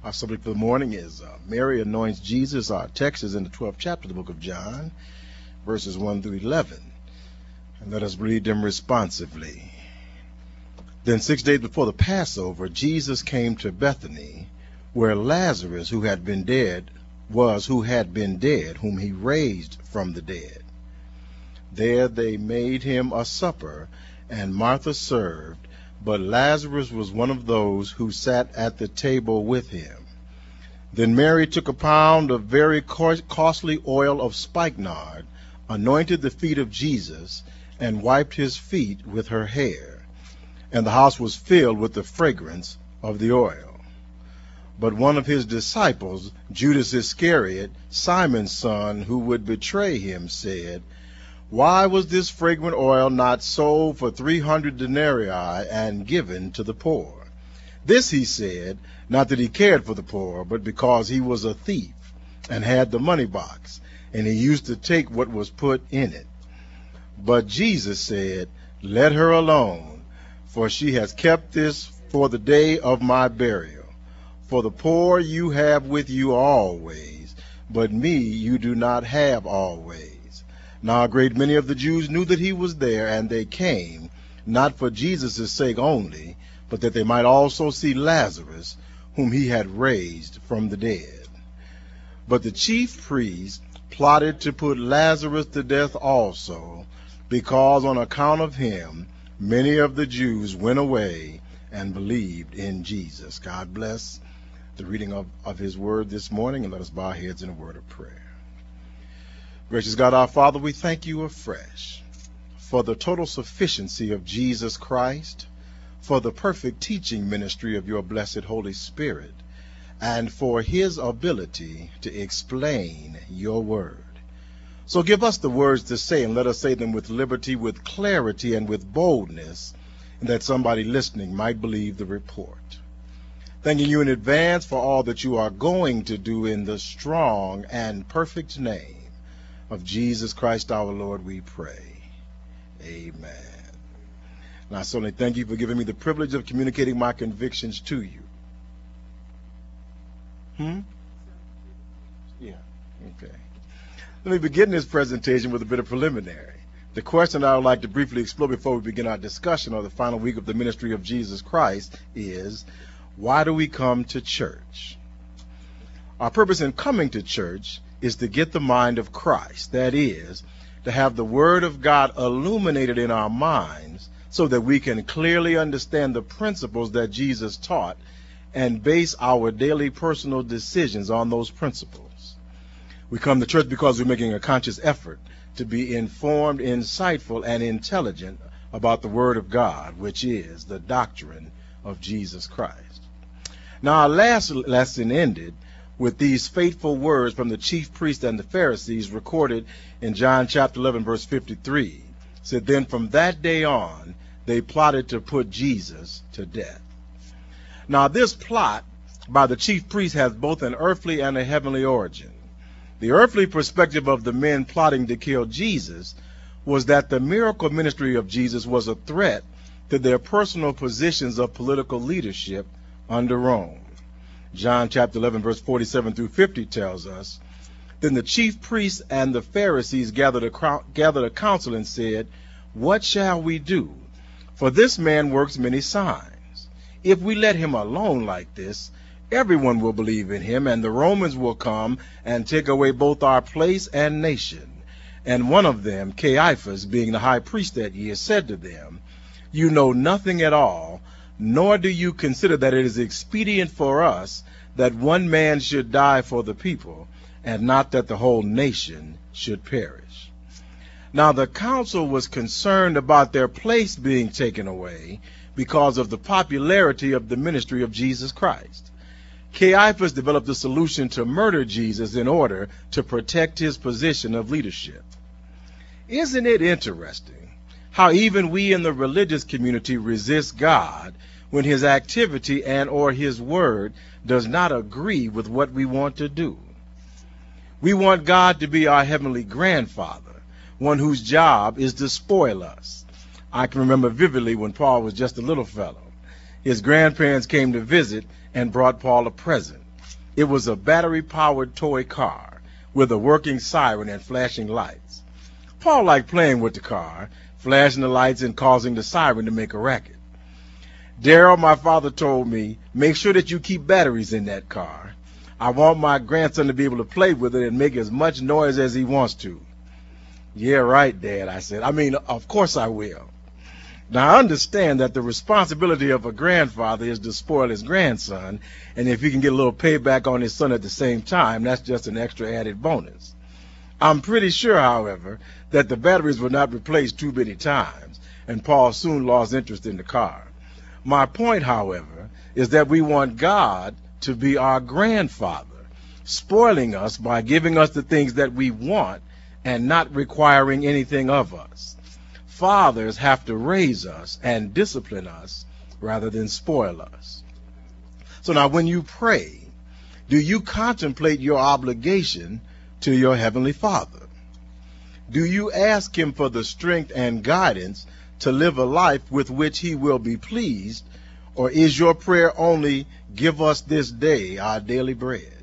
Our subject for the morning is Mary anoints Jesus. Our text is in the 12th chapter of the book of John, verses 1 through 11. And let us read them responsively. Then 6 days before the Passover, Jesus came to Bethany, where Lazarus, who had been dead, whom he raised from the dead. There they made him a supper, and Martha served, but Lazarus was one of those who sat at the table with him. Then Mary took a pound of very costly oil of spikenard, anointed the feet of Jesus, and wiped his feet with her hair. And the house was filled with the fragrance of the oil. But one of his disciples, Judas Iscariot, Simon's son, who would betray him, said, "Why was this fragrant oil not sold for 300 denarii and given to the poor?" This he said, not that he cared for the poor, but because he was a thief and had the money box, and he used to take what was put in it. But Jesus said, "Let her alone, for she has kept this for the day of my burial. For the poor you have with you always, but me you do not have always." Now a great many of the Jews knew that he was there, and they came, not for Jesus' sake only, but that they might also see Lazarus, whom he had raised from the dead. But the chief priests plotted to put Lazarus to death also, because on account of him many of the Jews went away and believed in Jesus. God bless the reading of his word this morning, and let us bow our heads in a word of prayer. Gracious God, our Father, we thank you afresh for the total sufficiency of Jesus Christ, for the perfect teaching ministry of your blessed Holy Spirit, and for his ability to explain your word. So give us the words to say, and let us say them with liberty, with clarity, and with boldness, and that somebody listening might believe the report. Thanking you in advance for all that you are going to do in the strong and perfect name of Jesus Christ our Lord, we pray. Amen. And I certainly thank you for giving me the privilege of communicating my convictions to you. Yeah, okay. Let me begin this presentation with a bit of preliminary. The question I would like to briefly explore before we begin our discussion of the final week of the ministry of Jesus Christ is, why do we come to church? Our purpose in coming to church is to get the mind of Christ. That is, to have the Word of God illuminated in our minds so that we can clearly understand the principles that Jesus taught and base our daily personal decisions on those principles. We come to church because we're making a conscious effort to be informed, insightful, and intelligent about the Word of God, which is the doctrine of Jesus Christ. Now, our last lesson ended with these fateful words from the chief priests and the Pharisees recorded in John chapter 11, verse 53. It said, "Then from that day on, they plotted to put Jesus to death." Now, this plot by the chief priests has both an earthly and a heavenly origin. The earthly perspective of the men plotting to kill Jesus was that the miracle ministry of Jesus was a threat to their personal positions of political leadership under Rome. John chapter 11, verse 47 through 50 tells us, "Then the chief priests and the Pharisees gathered a council and said, 'What shall we do? For this man works many signs. If we let him alone like this, everyone will believe in him, and the Romans will come and take away both our place and nation.' And one of them, Caiaphas, being the high priest that year, said to them, 'You know nothing at all, nor do you consider that it is expedient for us that one man should die for the people, and not that the whole nation should perish.' Now the council was concerned about their place being taken away because of the popularity of the ministry of Jesus Christ. Caiaphas developed a solution to murder Jesus in order to protect his position of leadership. Isn't it interesting how even we in the religious community resist God when his activity and or his word does not agree with what we want to do? We want God to be our heavenly grandfather, one whose job is to spoil us. I can remember vividly when Paul was just a little fellow. His grandparents came to visit and brought Paul a present. It was a battery-powered toy car with a working siren and flashing lights. Paul liked playing with the car, flashing the lights and causing the siren to make a racket. Daryl, my father told me, make sure that you keep batteries in that car. I want my grandson to be able to play with it and make as much noise as he wants to. Yeah, right, Dad, I said. I mean, of course I will. Now, I understand that the responsibility of a grandfather is to spoil his grandson, and if he can get a little payback on his son at the same time, that's just an extra added bonus. I'm pretty sure, however, that the batteries were not replaced too many times, and Paul soon lost interest in the car. My point, however, is that we want God to be our grandfather, spoiling us by giving us the things that we want and not requiring anything of us. Fathers have to raise us and discipline us rather than spoil us. So now when you pray, do you contemplate your obligation to your Heavenly Father? Do you ask Him for the strength and guidance to live a life with which He will be pleased, or is your prayer only, give us this day our daily bread?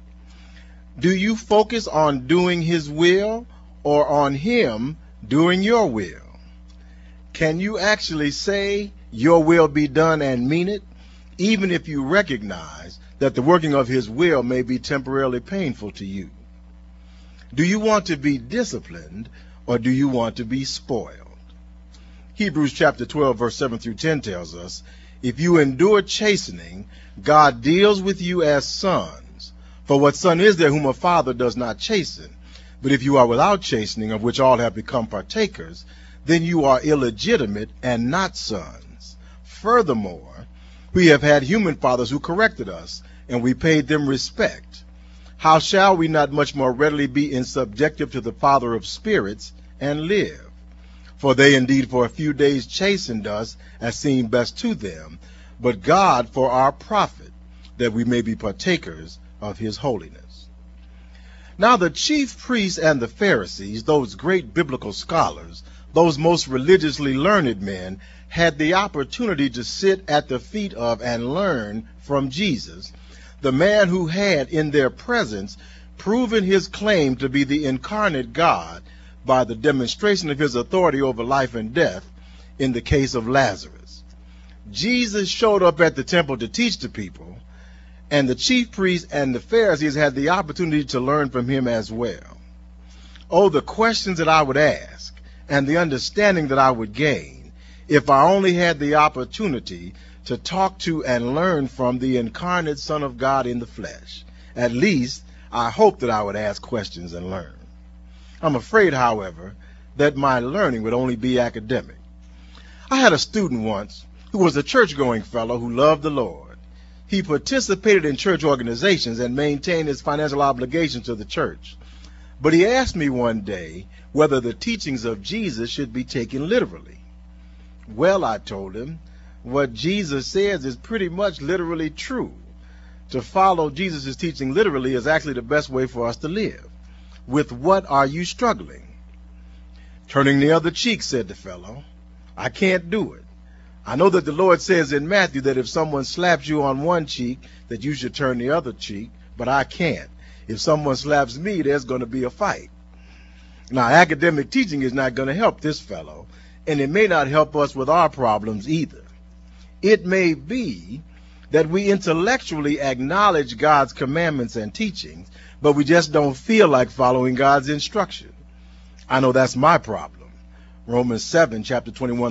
Do you focus on doing His will or on Him doing your will? Can you actually say your will be done and mean it, even if you recognize that the working of His will may be temporarily painful to you? Do you want to be disciplined or do you want to be spoiled? Hebrews chapter 12 verse 7 through 10 tells us, if you endure chastening, God deals with you as sons. For what son is there whom a father does not chasten? But if you are without chastening, of which all have become partakers, then you are illegitimate and not sons. Furthermore, we have had human fathers who corrected us, and we paid them respect. How shall we not much more readily be in subjective to the Father of spirits and live? For they indeed for a few days chastened us as seemed best to them, but God for our profit, that we may be partakers of His holiness. Now the chief priests and the Pharisees, those great biblical scholars, those most religiously learned men, had the opportunity to sit at the feet of and learn from Jesus, the man who had in their presence proven His claim to be the incarnate God by the demonstration of His authority over life and death in the case of Lazarus. Jesus showed up at the temple to teach the people, and the chief priests and the Pharisees had the opportunity to learn from Him as well. Oh, the questions that I would ask and the understanding that I would gain if I only had the opportunity to talk to and learn from the incarnate Son of God in the flesh. At least, I hope that I would ask questions and learn. I'm afraid, however, that my learning would only be academic. I had a student once who was a church-going fellow who loved the Lord. He participated in church organizations and maintained his financial obligations to the church. But he asked me one day whether the teachings of Jesus should be taken literally. Well, I told him, what Jesus says is pretty much literally true. To follow Jesus' teaching literally is actually the best way for us to live. With what are you struggling? Turning the other cheek, said the fellow. I can't do it. I know that the Lord says in Matthew that if someone slaps you on one cheek, that you should turn the other cheek, but I can't. If someone slaps me, there's going to be a fight. Now, academic teaching is not going to help this fellow, and it may not help us with our problems either. It may be that we intellectually acknowledge God's commandments and teachings, but we just don't feel like following God's instruction. I know that's my problem. Romans 7 chapter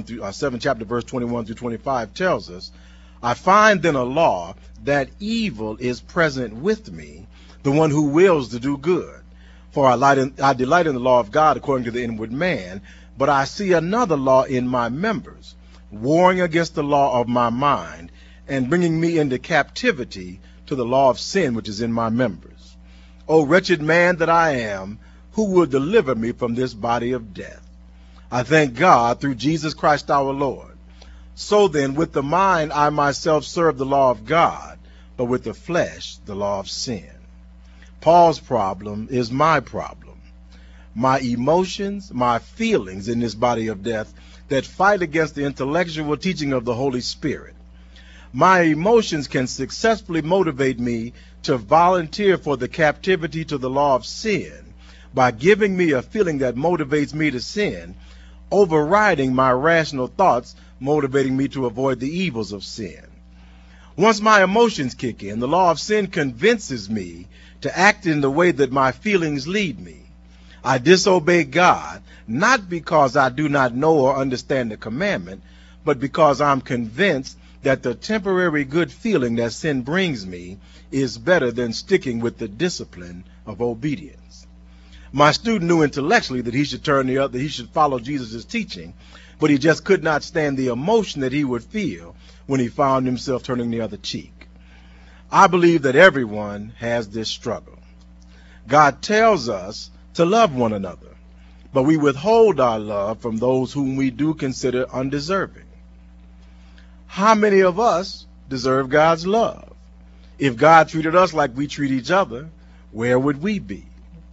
verse 21 through 25 tells us, I find then a law that evil is present with me, the one who wills to do good. For I delight in the law of God according to the inward man, but I see another law in my members, warring against the law of my mind, and bringing me into captivity to the law of sin which is in my members. O wretched man that I am, who will deliver me from this body of death? I thank God through Jesus Christ our Lord. So then, with the mind I myself serve the law of God, but with the flesh the law of sin. Paul's problem is my problem. My emotions, my feelings in this body of death that fight against the intellectual teaching of the Holy Spirit. My emotions can successfully motivate me to volunteer for the captivity to the law of sin by giving me a feeling that motivates me to sin, overriding my rational thoughts motivating me to avoid the evils of sin. Once my emotions kick in, the law of sin convinces me to act in the way that my feelings lead me. I disobey God, not because I do not know or understand the commandment, but because I'm convinced that the temporary good feeling that sin brings me is better than sticking with the discipline of obedience. My student knew intellectually that he should follow Jesus' teaching, but he just could not stand the emotion that he would feel when he found himself turning the other cheek. I believe that everyone has this struggle. God tells us to love one another, but we withhold our love from those whom we do consider undeserving. How many of us deserve God's love? If God treated us like we treat each other, where would we be?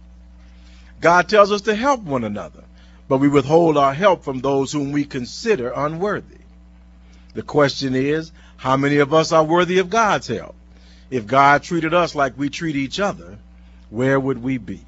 God tells us to help one another, but we withhold our help from those whom we consider unworthy. The question is, how many of us are worthy of God's help? If God treated us like we treat each other, where would we be?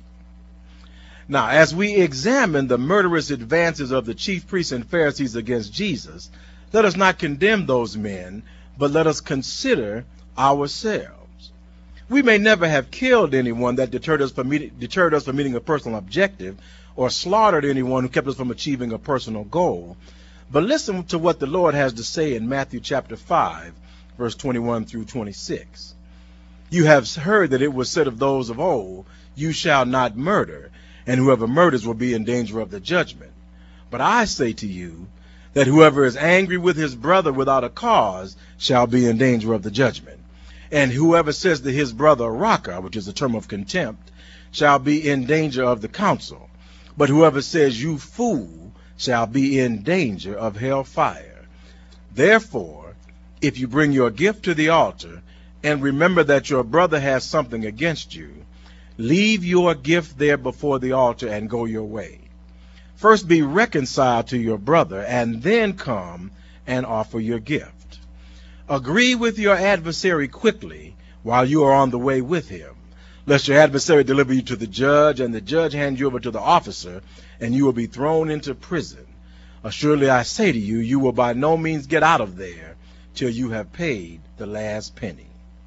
Now, as we examine the murderous advances of the chief priests and Pharisees against Jesus, let us not condemn those men, but let us consider ourselves. We may never have killed anyone that deterred us from meeting a personal objective, or slaughtered anyone who kept us from achieving a personal goal. But listen to what the Lord has to say in Matthew chapter 5, verse 21 through 26. You have heard that it was said of those of old, you shall not murder, and whoever murders will be in danger of the judgment. But I say to you that whoever is angry with his brother without a cause shall be in danger of the judgment. And whoever says to his brother, Raka, which is a term of contempt, shall be in danger of the council. But whoever says, you fool, shall be in danger of hell fire. Therefore, if you bring your gift to the altar, and remember that your brother has something against you, leave your gift there before the altar and go your way. First be reconciled to your brother, and then come and offer your gift. Agree with your adversary quickly while you are on the way with him, lest your adversary deliver you to the judge, and the judge hand you over to the officer, and you will be thrown into prison. Assuredly I say to you, you will by no means get out of there till you have paid the last penny.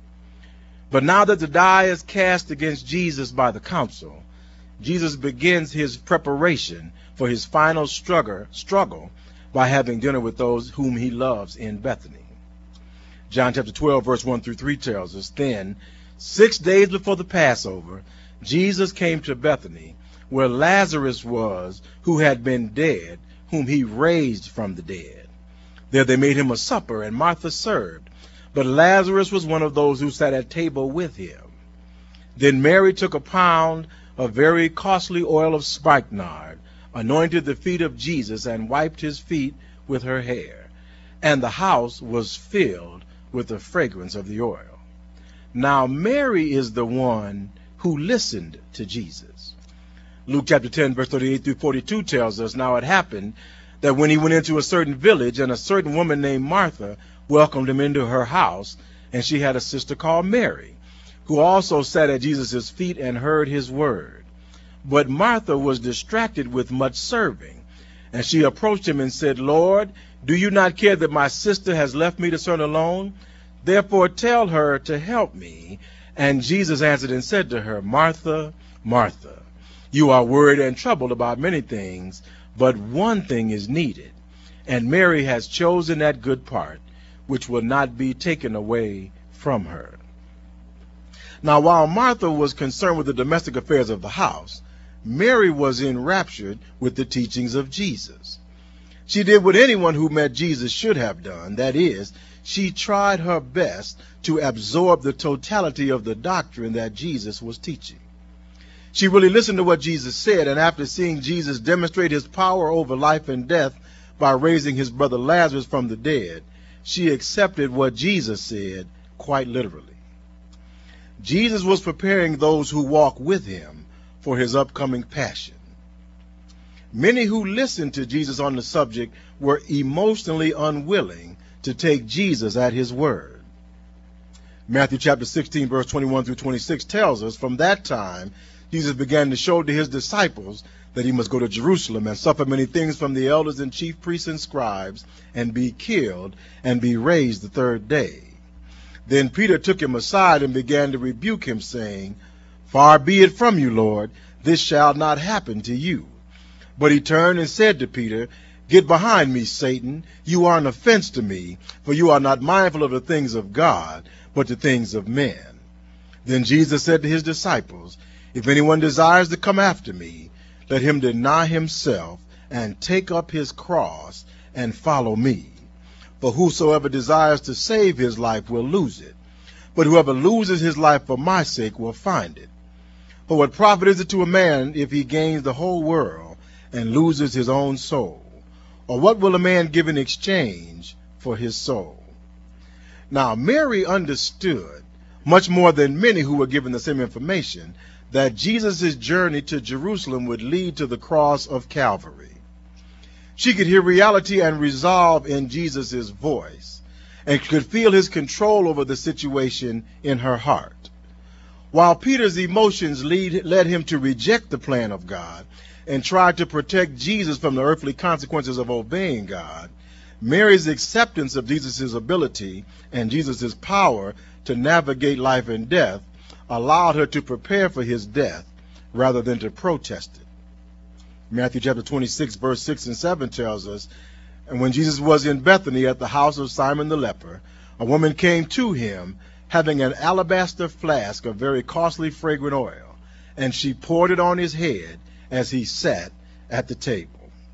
But now that the die is cast against Jesus by the council, Jesus begins his preparation for his final struggle by having dinner with those whom he loves in Bethany. John chapter 12, verse 1 through 3 tells us, Then, 6 days before the Passover, Jesus came to Bethany, where Lazarus was, who had been dead, whom he raised from the dead. There they made him a supper, and Martha served, but Lazarus was one of those who sat at table with him. Then Mary took a pound of very costly oil of spikenard, anointed the feet of Jesus, and wiped his feet with her hair. And the house was filled with the fragrance of the oil. Now Mary is the one who listened to Jesus. Luke chapter 10, verse 38 through 42 tells us, Now it happened that when he went into a certain village, and a certain woman named Martha welcomed him into her house, and she had a sister called Mary, who also sat at Jesus' feet and heard his word. But Martha was distracted with much serving, and she approached him and said, Lord, do you not care that my sister has left me to serve alone? Therefore tell her to help me. And Jesus answered and said to her, Martha, Martha, you are worried and troubled about many things, but one thing is needed, and Mary has chosen that good part, which will not be taken away from her. Now, while Martha was concerned with the domestic affairs of the house, Mary was enraptured with the teachings of Jesus. She did what anyone who met Jesus should have done, that is, she tried her best to absorb the totality of the doctrine that Jesus was teaching. She really listened to what Jesus said, and after seeing Jesus demonstrate his power over life and death by raising his brother Lazarus from the dead, she accepted what Jesus said quite literally. Jesus was preparing those who walk with him for his upcoming passion. Many who listened to Jesus on the subject were emotionally unwilling to take Jesus at his word. Matthew chapter 16, verse 21 through 26 tells us, from that time, Jesus began to show to his disciples that he must go to Jerusalem and suffer many things from the elders and chief priests and scribes, and be killed, and be raised the third day. Then Peter took him aside and began to rebuke him, saying, Far be it from you, Lord, this shall not happen to you. But he turned and said to Peter, Get behind me, Satan. You are an offense to me, for you are not mindful of the things of God, but the things of men. Then Jesus said to his disciples, If anyone desires to come after me, let him deny himself and take up his cross and follow me. For whosoever desires to save his life will lose it, but whoever loses his life for my sake will find it. For what profit is it to a man if he gains the whole world and loses his own soul? Or what will a man give in exchange for his soul? Now Mary understood, much more than many who were given the same information, that Jesus' journey to Jerusalem would lead to the cross of Calvary. She could hear reality and resolve in Jesus' voice, and could feel his control over the situation in her heart. While Peter's emotions led him to reject the plan of God and try to protect Jesus from the earthly consequences of obeying God, Mary's acceptance of Jesus' ability and Jesus' power to navigate life and death allowed her to prepare for his death rather than to protest it. Matthew chapter 26, verse 6 and 7 tells us, And when Jesus was in Bethany at the house of Simon the leper, a woman came to him, having an alabaster flask of very costly fragrant oil, and she poured it on his head as he sat at the table.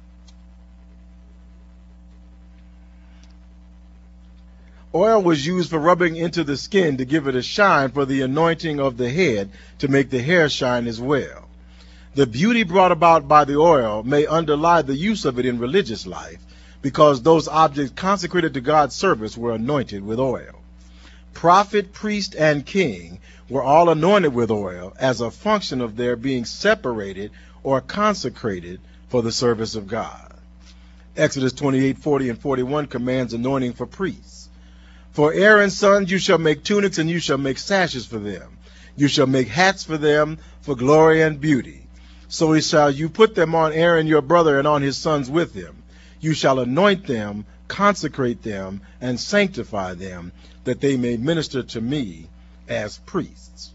Oil was used for rubbing into the skin to give it a shine, for the anointing of the head to make the hair shine as well. The beauty brought about by the oil may underlie the use of it in religious life, because those objects consecrated to God's service were anointed with oil. Prophet, priest, and king were all anointed with oil as a function of their being separated or consecrated for the service of God. Exodus 28, 40 and 41 commands anointing for priests. For Aaron's sons you shall make tunics, and you shall make sashes for them. You shall make hats for them for glory and beauty. So shall you put them on Aaron your brother and on his sons with him. You shall anoint them, consecrate them, and sanctify them, that they may minister to me as priests.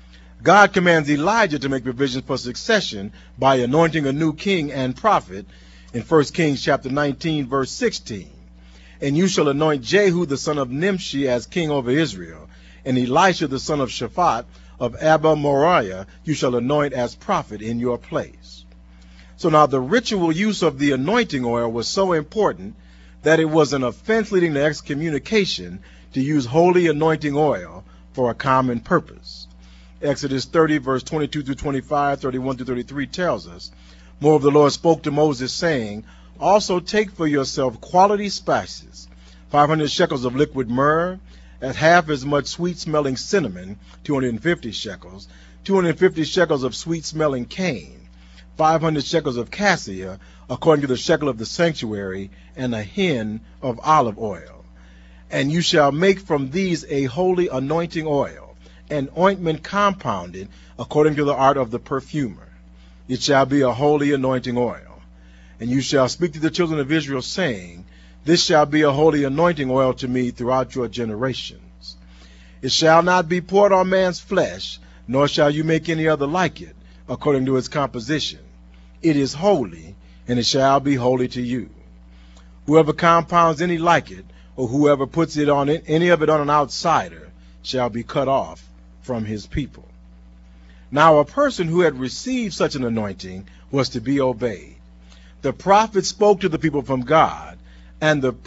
God commands Elijah to make provisions for succession by anointing a new king and prophet in 1 Kings chapter 19, verse 16. And you shall anoint Jehu the son of Nimshi as king over Israel, and Elisha the son of Shaphat of Abba Moriah you shall anoint as prophet in your place. So now the ritual use of the anointing oil was so important that it was an offense leading to excommunication to use holy anointing oil for a common purpose. Exodus 30, verse 22 through 25, 31 through 33 tells us, Moreover, the Lord spoke to Moses, saying, Also take for yourself quality spices, 500 shekels of liquid myrrh, at half as much sweet-smelling cinnamon, 250 shekels, 250 shekels of sweet-smelling cane, 500 shekels of cassia, according to the shekel of the sanctuary, and a hin of olive oil. And you shall make from these a holy anointing oil, an ointment compounded according to the art of the perfumer. It shall be a holy anointing oil. And you shall speak to the children of Israel, saying, This shall be a holy anointing oil to me throughout your generations. It shall not be poured on man's flesh, nor shall you make any other like it, according to its composition. It is holy, and it shall be holy to you. Whoever compounds any like it, or whoever puts it on any of it on an outsider, shall be cut off from his people. Now a person who had received such an anointing was to be obeyed. The prophet spoke to the people from God, and the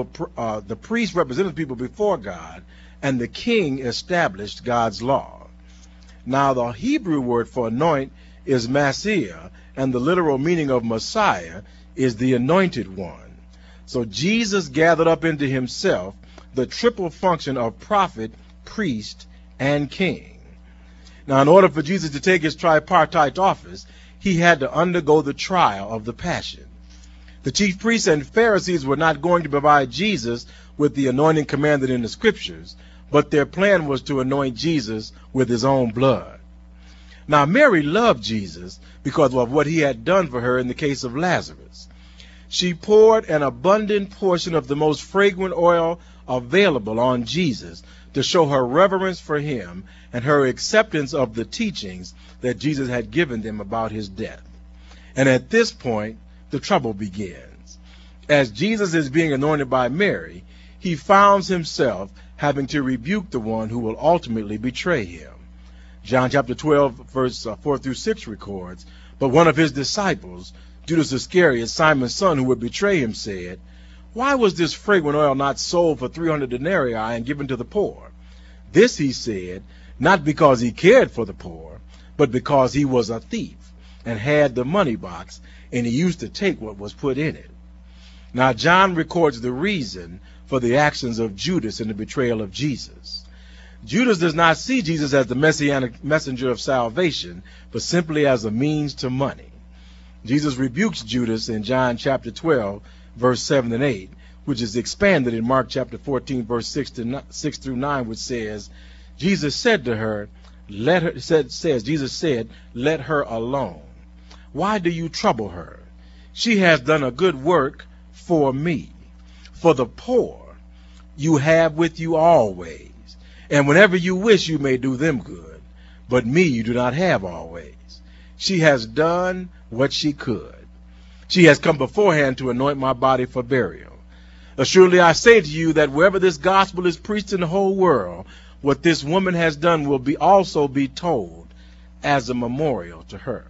priest represented the people before God, and the king established God's law. Now the Hebrew word for anoint is Messiah, and the literal meaning of Messiah is the anointed one. So Jesus gathered up into himself the triple function of prophet, priest, and king. Now in order for Jesus to take his tripartite office, he had to undergo the trial of the passion. The chief priests and Pharisees were not going to provide Jesus with the anointing commanded in the scriptures, but their plan was to anoint Jesus with his own blood. Now, Mary loved Jesus because of what he had done for her in the case of Lazarus. She poured an abundant portion of the most fragrant oil available on Jesus to show her reverence for him and her acceptance of the teachings that Jesus had given them about his death. And at this point, the trouble begins. As Jesus is being anointed by Mary, he finds himself having to rebuke the one who will ultimately betray him. John chapter 12, verse 4 through 6 records, "But one of his disciples, Judas Iscariot, Simon's son, who would betray him, said, 'Why was this fragrant oil not sold for 300 denarii and given to the poor?' This he said, not because he cared for the poor, but because he was a thief and had the money box, and he used to take what was put in it." Now, John records the reason for the actions of Judas in the betrayal of Jesus. Judas does not see Jesus as the messianic messenger of salvation, but simply as a means to money. Jesus rebukes Judas in John chapter 12, verse 7 and 8, which is expanded in Mark chapter 14, verse 6 through 9, which says, Jesus said to her, Jesus said, "Let her alone. Why do you trouble her? She has done a good work for me. For the poor you have with you always, and whenever you wish you may do them good, but me you do not have always. She has done what she could. She has come beforehand to anoint my body for burial. Assuredly I say to you that wherever this gospel is preached in the whole world, what this woman has done will also be told as a memorial to her."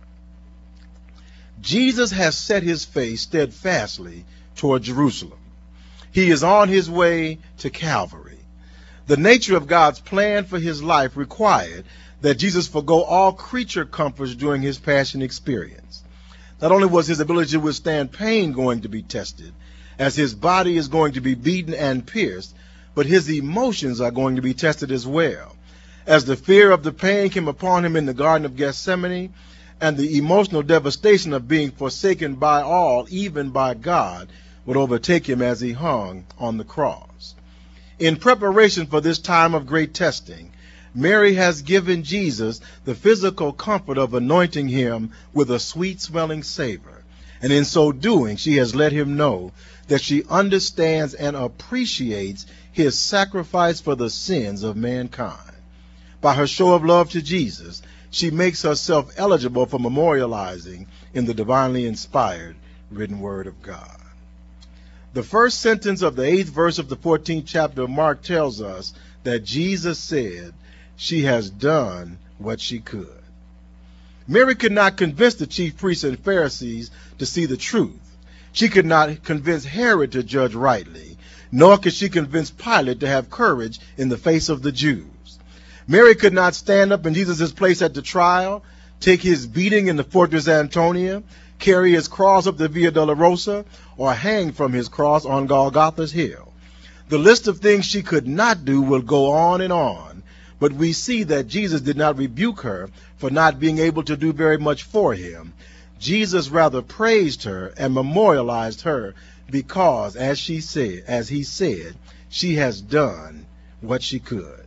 Jesus has set his face steadfastly toward Jerusalem. He is on his way to Calvary. The nature of God's plan for his life required that Jesus forgo all creature comforts during his passion experience. Not only was his ability to withstand pain going to be tested, as his body is going to be beaten and pierced, but his emotions are going to be tested as well. As the fear of the pain came upon him in the Garden of Gethsemane, and the emotional devastation of being forsaken by all, even by God, would overtake him as he hung on the cross. In preparation for this time of great testing, Mary has given Jesus the physical comfort of anointing him with a sweet-smelling savor, and in so doing, she has let him know that she understands and appreciates his sacrifice for the sins of mankind. By her show of love to Jesus, she makes herself eligible for memorializing in the divinely inspired written word of God. The first sentence of the 8th verse of the 14th chapter of Mark tells us that Jesus said, "She has done what she could." Mary could not convince the chief priests and Pharisees to see the truth. She could not convince Herod to judge rightly, nor could she convince Pilate to have courage in the face of the Jews. Mary could not stand up in Jesus' place at the trial, take his beating in the Fortress Antonia, carry his cross up the Via Dolorosa, or hang from his cross on Golgotha's hill. The list of things she could not do will go on and on, but we see that Jesus did not rebuke her for not being able to do very much for him. Jesus rather praised her and memorialized her because, as he said, she has done what she could.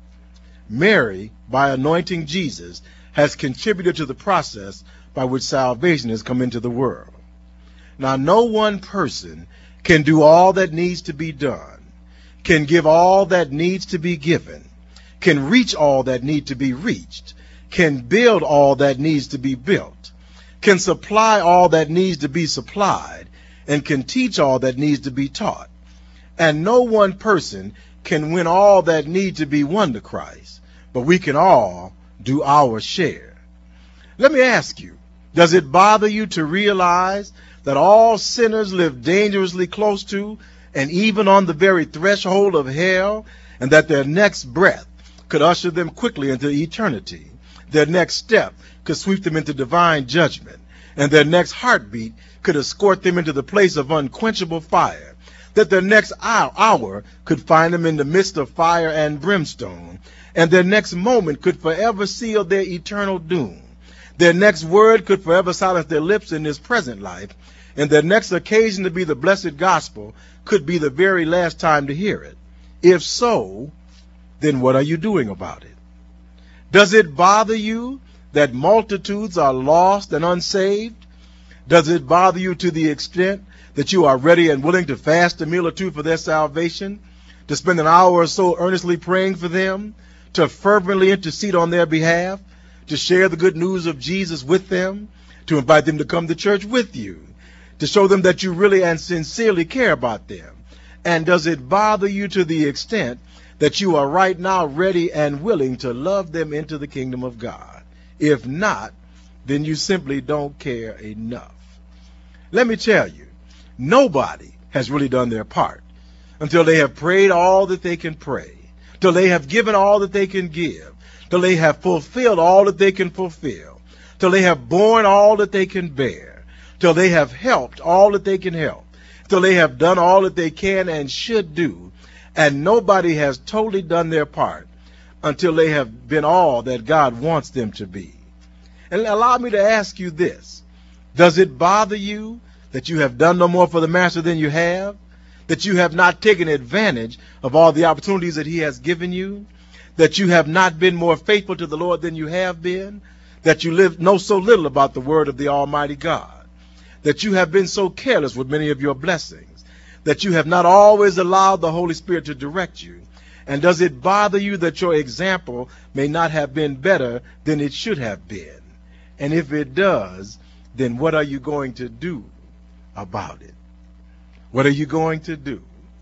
Mary, by anointing Jesus, has contributed to the process by which salvation has come into the world. Now, no one person can do all that needs to be done, can give all that needs to be given, can reach all that needs to be reached, can build all that needs to be built, can supply all that needs to be supplied, and can teach all that needs to be taught. And no one person can win all that need to be won to Christ, but we can all do our share. Let me ask you, does it bother you to realize that all sinners live dangerously close to and even on the very threshold of hell, and that their next breath could usher them quickly into eternity? Their next step could sweep them into divine judgment, and their next heartbeat could escort them into the place of unquenchable fire, that their next hour could find them in the midst of fire and brimstone, and their next moment could forever seal their eternal doom. Their next word could forever silence their lips in this present life, and their next occasion to be the blessed gospel could be the very last time to hear it. If so, then what are you doing about it? Does it bother you that multitudes are lost and unsaved? Does it bother you to the extent that you are ready and willing to fast a meal or two for their salvation, to spend an hour or so earnestly praying for them, to fervently intercede on their behalf, to share the good news of Jesus with them, to invite them to come to church with you, to show them that you really and sincerely care about them? And does it bother you to the extent that you are right now ready and willing to love them into the kingdom of God? If not, then you simply don't care enough. Let me tell you, nobody has really done their part until they have prayed all that they can pray, till they have given all that they can give, till they have fulfilled all that they can fulfill, till they have borne all that they can bear, till they have helped all that they can help, till they have done all that they can and should do. And nobody has totally done their part until they have been all that God wants them to be. And allow me to ask you this. Does it bother you that you have done no more for the Master than you have? That you have not taken advantage of all the opportunities that he has given you? That you have not been more faithful to the Lord than you have been? That you know so little about the word of the Almighty God? That you have been so careless with many of your blessings? That you have not always allowed the Holy Spirit to direct you? And does it bother you that your example may not have been better than it should have been? And if it does, then what are you going to do about it? What are you going to do?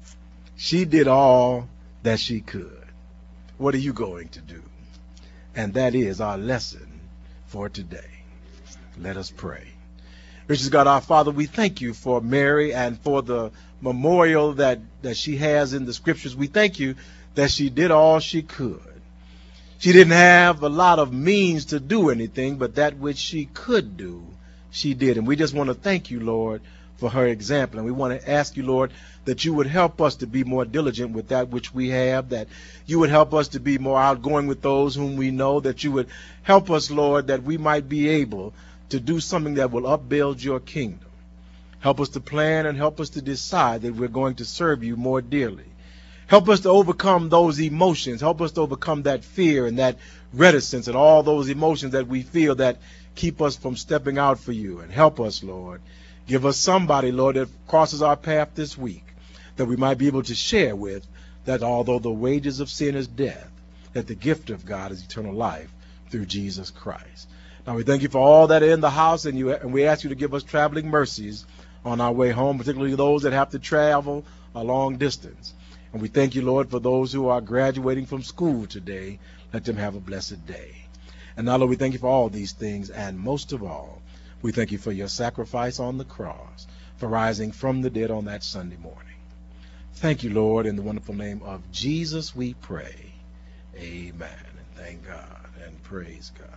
She did all that she could. What are you going to do? And that is our lesson for today. Let us pray. Gracious God, our Father, we thank you for Mary and for the memorial that she has in the scriptures. We thank you that she did all she could. She didn't have a lot of means to do anything, but that which she could do, she did. And we just want to thank you, Lord, for her example. And we want to ask you, Lord, that you would help us to be more diligent with that which we have, that you would help us to be more outgoing with those whom we know, that you would help us, Lord, that we might be able to do something that will upbuild your kingdom. Help us to plan and help us to decide that we're going to serve you more dearly. Help us to overcome those emotions. Help us to overcome that fear and that reticence and all those emotions that we feel that keep us from stepping out for you. And help us, Lord. Give us somebody, Lord, that crosses our path this week, that we might be able to share with, that although the wages of sin is death, that the gift of God is eternal life through Jesus Christ. Now we thank you for all that are in the house, and we ask you to give us traveling mercies on our way home, particularly those that have to travel a long distance. And we thank you, Lord, for those who are graduating from school today. Let them have a blessed day. And now, Lord, we thank you for all these things, and most of all, we thank you for your sacrifice on the cross, for rising from the dead on that Sunday morning. Thank you, Lord, in the wonderful name of Jesus we pray. Amen. And thank God and praise God.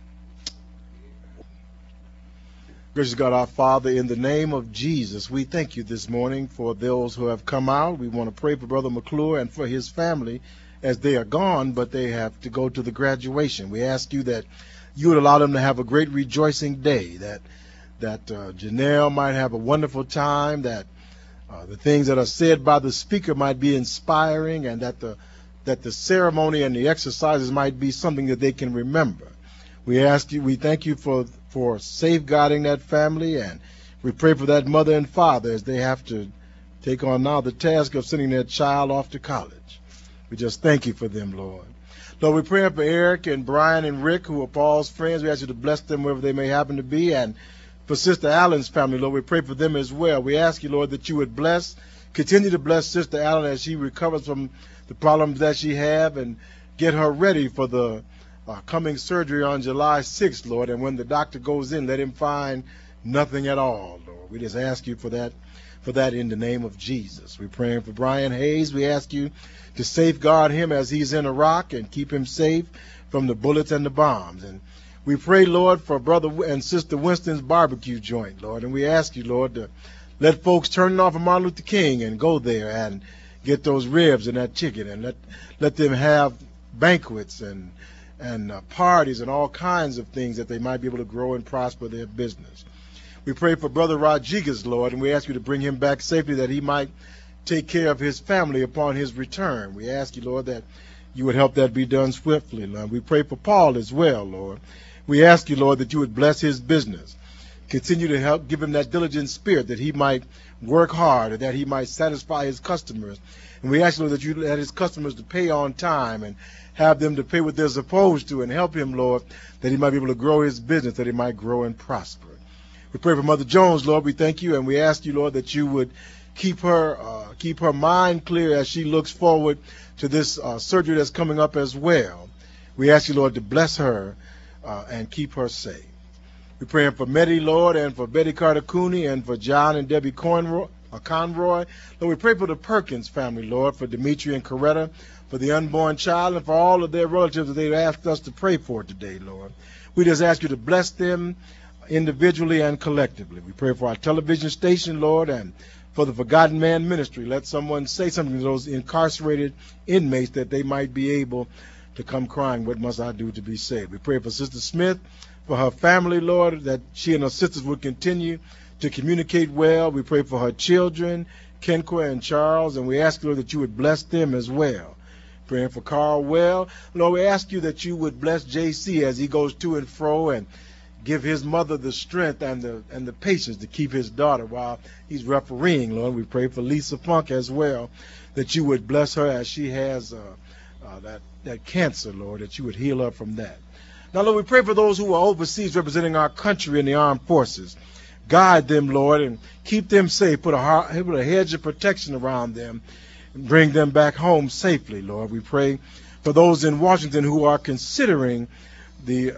Gracious God, our Father, in the name of Jesus, we thank you this morning for those who have come out. We want to pray for Brother McClure and for his family as they are gone, but they have to go to the graduation. We ask you that you would allow them to have a great rejoicing day, that Janelle might have a wonderful time, that the things that are said by the speaker might be inspiring, and that the ceremony and the exercises might be something that they can remember. We thank you for safeguarding that family, and we pray for that mother and father as they have to take on now the task of sending their child off to college. We just thank you for them, Lord. Lord, we're praying for Eric and Brian and Rick, who are Paul's friends. We ask you to bless them wherever they may happen to be. And for Sister Allen's family, Lord, we pray for them as well. We ask you, Lord, that you would continue to bless Sister Allen as she recovers from the problems that she has, and get her ready for the coming surgery on July 6th, Lord. And when the doctor goes in, let him find nothing at all, Lord. We just ask you for that in the name of Jesus. We're praying for Brian Hayes. We ask you to safeguard him as he's in Iraq and keep him safe from the bullets and the bombs. And we pray, Lord, for Brother and Sister Winston's barbecue joint, Lord. And we ask you, Lord, to let folks turn off of Martin Luther King and go there and get those ribs and that chicken, and let them have banquets and parties and all kinds of things that they might be able to grow and prosper their business. We pray for Brother Rodriguez, Lord, and we ask you to bring him back safely, that he might take care of his family upon his return. We ask you, Lord, that you would help that be done swiftly, Lord. We pray for Paul as well, Lord. We ask you, Lord, that you would bless his business. Continue to help give him that diligent spirit that he might work hard and that he might satisfy his customers. And we ask, Lord, that you let his customers to pay on time and have them to pay what they're supposed to, and help him, Lord, that he might be able to grow his business, that he might grow and prosper. We pray for Mother Jones, Lord. We thank you, and we ask you, Lord, that you would keep her mind clear as she looks forward to this surgery that's coming up as well. We ask you, Lord, to bless her and keep her safe. We're praying for Meddy, Lord, and for Betty Carter Cooney, and for John and Debbie Conroy. Lord, we pray for the Perkins family, Lord, for Dimitri and Coretta, for the unborn child, and for all of their relatives that they've asked us to pray for today, Lord. We just ask you to bless them individually and collectively. We pray for our television station, Lord, and for the Forgotten Man Ministry. Let someone say something to those incarcerated inmates that they might be able to come crying, what must I do to be saved? We pray for Sister Smith, for her family, Lord, that she and her sisters would continue to communicate well. We pray for her children, Kenqua and Charles, and we ask, Lord, that you would bless them as well. Praying for Carl Well. Lord, we ask you that you would bless J.C. as he goes to and fro, and give his mother the strength and the patience to keep his daughter while he's refereeing, Lord. We pray for Lisa Funk as well, that you would bless her as she has that cancer, Lord, that you would heal her from that. Now, Lord, we pray for those who are overseas representing our country in the armed forces. Guide them, Lord, and keep them safe. Put a hedge of protection around them and bring them back home safely, Lord. We pray for those in Washington who are considering the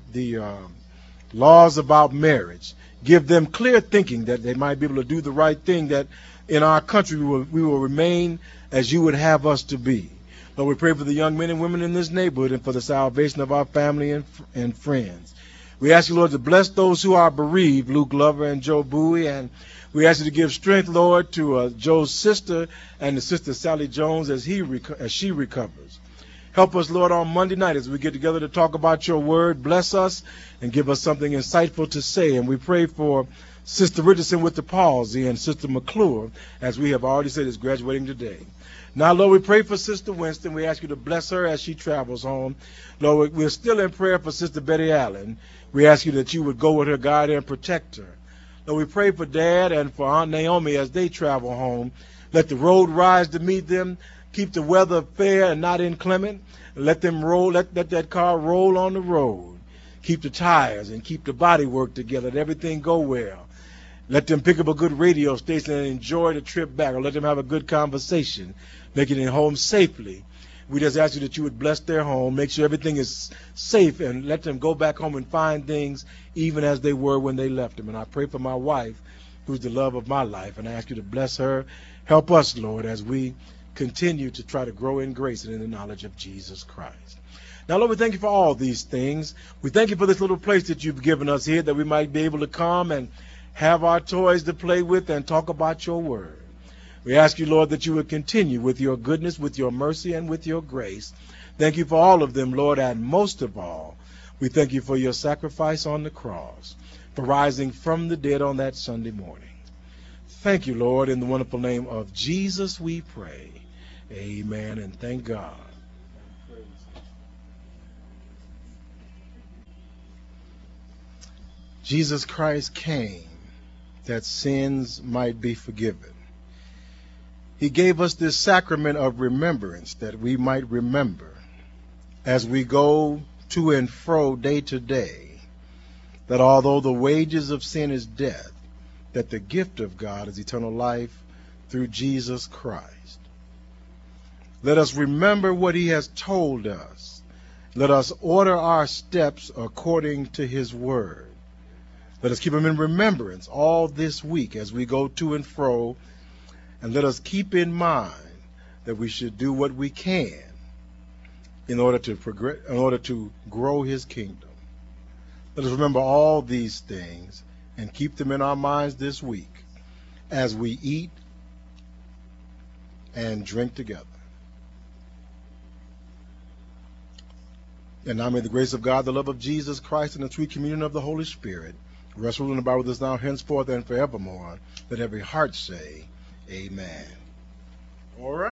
laws about marriage. Give them clear thinking that they might be able to do the right thing, that in our country we will remain as you would have us to be. Lord, we pray for the young men and women in this neighborhood and for the salvation of our family and friends. We ask you, Lord, to bless those who are bereaved, Luke Glover and Joe Bowie, and we ask you to give strength, Lord, to Joe's sister and the sister Sally Jones as she recovers. Help us, Lord, on Monday night as we get together to talk about your word. Bless us and give us something insightful to say. And we pray for Sister Richardson with the palsy and Sister McClure, as we have already said, is graduating today. Now, Lord, we pray for Sister Winston. We ask you to bless her as she travels home. Lord, we're still in prayer for Sister Betty Allen. We ask you that you would go with her, guide her, and protect her. Lord, we pray for Dad and for Aunt Naomi as they travel home. Let the road rise to meet them. Keep the weather fair and not inclement. Let them roll. Let that car roll on the road. Keep the tires and keep the body work together. Let everything go well. Let them pick up a good radio station and enjoy the trip back, or let them have a good conversation, making it home safely. We just ask you that you would bless their home, make sure everything is safe, and let them go back home and find things even as they were when they left them. And I pray for my wife, who's the love of my life, and I ask you to bless her. Help us, Lord, as we continue to try to grow in grace and in the knowledge of Jesus Christ. Now, Lord, we thank you for all these things. We thank you for this little place that you've given us here, that we might be able to come and have our toys to play with and talk about your word. We ask you, Lord, that you would continue with your goodness, with your mercy, and with your grace. Thank you for all of them, Lord, and most of all, we thank you for your sacrifice on the cross, for rising from the dead on that Sunday morning. Thank you, Lord. In the wonderful name of Jesus we pray. Amen, and thank God. Jesus Christ came that sins might be forgiven. He gave us this sacrament of remembrance that we might remember as we go to and fro day to day, that although the wages of sin is death, that the gift of God is eternal life through Jesus Christ. Let us remember what he has told us. Let us order our steps according to his word. Let us keep him in remembrance all this week as we go to and fro, and let us keep in mind that we should do what we can in order to progress, in order to grow his kingdom. Let us remember all these things and keep them in our minds this week as we eat and drink together. And now may the grace of God, the love of Jesus Christ, and the sweet communion of the Holy Spirit rest, rule, and abide with us now, henceforth, and forevermore. Let every heart say, amen. All right.